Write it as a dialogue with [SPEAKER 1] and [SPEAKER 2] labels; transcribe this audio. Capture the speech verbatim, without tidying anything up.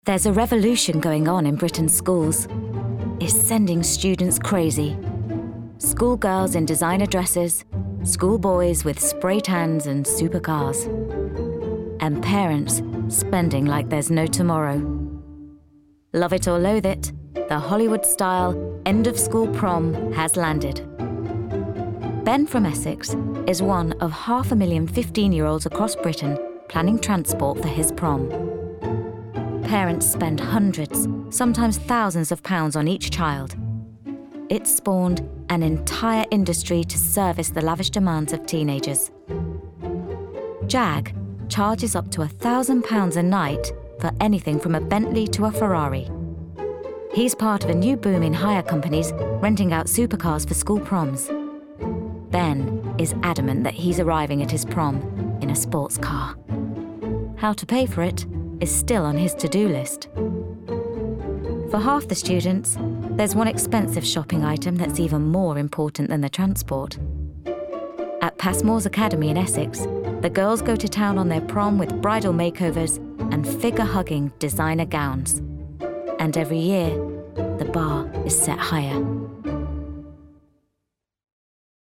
[SPEAKER 1] There's a revolution going on in Britain's schools. It's sending students crazy. Schoolgirls in designer dresses, schoolboys with spray tans and supercars, and parents spending like there's no tomorrow. Love it or loathe it, the Hollywood-style end-of-school prom has landed. Ben from Essex is one of half a million fifteen-year-olds across Britain planning transport for his prom. Parents spend hundreds, sometimes thousands of pounds on each child. It's spawned an entire industry to service the lavish demands of teenagers. Jag charges up to a thousand pounds a night for anything from a Bentley to a Ferrari. He's part of a new boom in hire companies renting out supercars for school proms. Ben is adamant that he's arriving at his prom in a sports car. How to pay for it is still on his to-do list. For half the students, there's one expensive shopping item that's even more important than the transport. At Passmore's Academy in Essex, the girls go to town on their prom with bridal makeovers and figure-hugging designer gowns. And every year, the bar is set higher.